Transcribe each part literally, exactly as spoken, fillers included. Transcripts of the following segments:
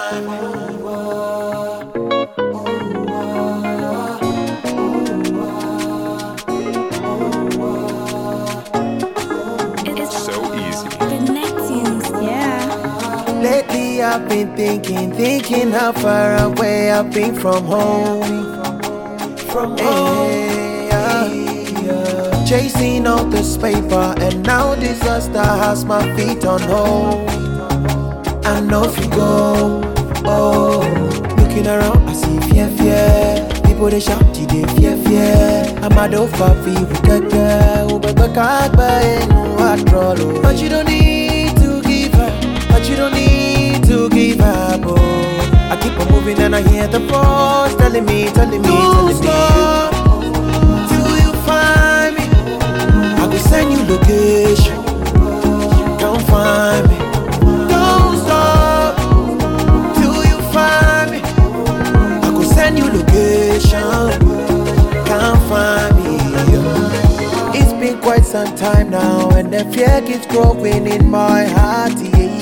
Lately I've been thinking, thinking how far away I've been from home. From home, yeah, yeah. Chasing all this paper and now disaster has my feet on hold. I know if you go, oh, looking around I see fear, fear. People they shout, you they fear, fear. I'm a do for feel with that girl, but the card by no control. But you don't need to give up, but you don't need to give up. Oh, I keep on moving and I hear the voice telling me, telling me, telling me. Stop till you find me. I will send you location. Don't find me. Don't stop till you find me. I will send you location. Can't find me. It's been quite some time now, and the fear keeps growing in my heart. Yeah.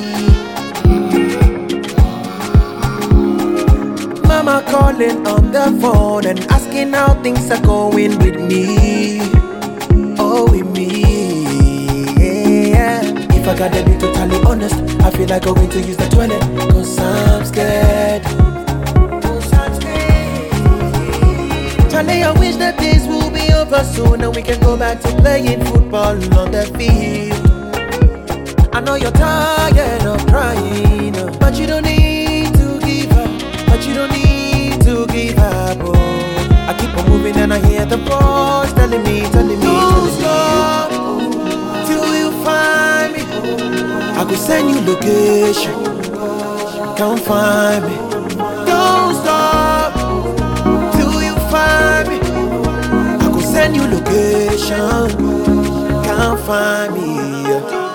Mama calling on the phone and asking how things are going with me. Oh, with me, yeah. If I gotta be totally honest, I feel like going to use the toilet, cause I'm scared. Cause I'm scared. Charlie, I wish that this will be over soon and we can go back to playing football on the field. I know you're tired of crying, but you don't need to give up. But you don't need to give up, oh. I keep on moving and I hear the voice telling me, telling me, don't stop till you find me. I could send you location. Can't find me. Don't stop till you find me. I could send you location. Can't find me.